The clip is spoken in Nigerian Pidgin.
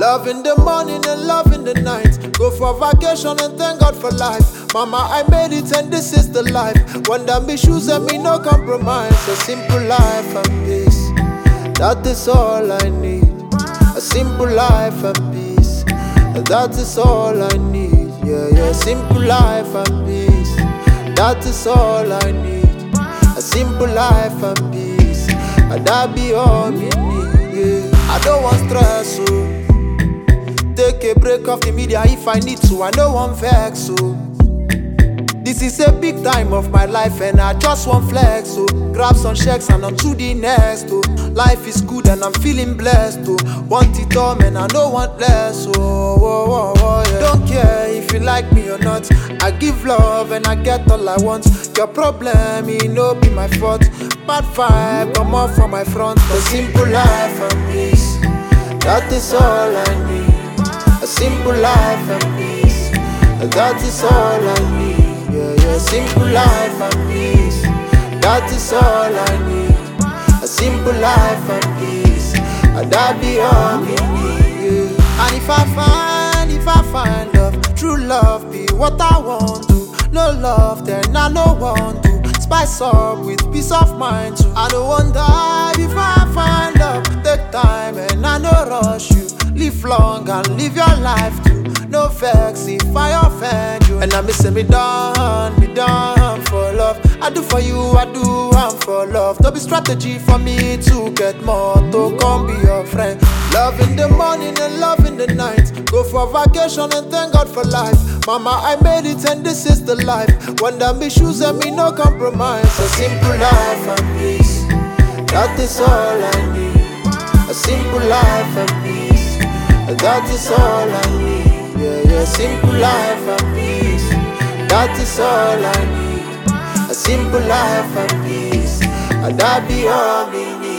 Love in the morning and love in the night. Go for vacation and thank God for life. Mama, I made it and this is the life. Wonder me shoes and me no compromise. A simple life and peace, that is all I need. A simple life and peace, that is all I need. Yeah, simple life and peace, that is all I need. A simple life and peace, and that be all me need. Yeah. I don't want stress, so take a break off the media if I need to. I no want vex, so this is a big time of my life and I just want flex, so grab some checks and on to the next, oh. Life is good and I'm feeling blessed, oh. Want it all, man, I no want less, yeah. Don't care if you like me or not, I give love and I get all I want. Your problem, it no be my fault. Bad vibe, come off from my front. A simple life and peace, that is all I need. A simple life and peace, that is all I need. Yeah, simple life and peace, that is all I need. A simple life and peace, and that be all me need. Yeah. And if I find love, true love be what I want to. No love, then I no want to. Spice up with peace of mind too. I don't want die if I find love. Take time and I no rush you. Live long and live your life too. No vex if I offend you. And I miss me done for love. I do for you, I do, I'm for love. No be strategy for me to get more, to come be your friend. Love in the morning and love in the night. Go for vacation and thank God for life. Mama, I made it and this is the life. Wonder me shoes and me no compromise. A simple life and peace, that is all I need. A simple life and peace, that is all I need. Yeah, simple life and peace, that is all I need. A simple life and peace, and that be all we need.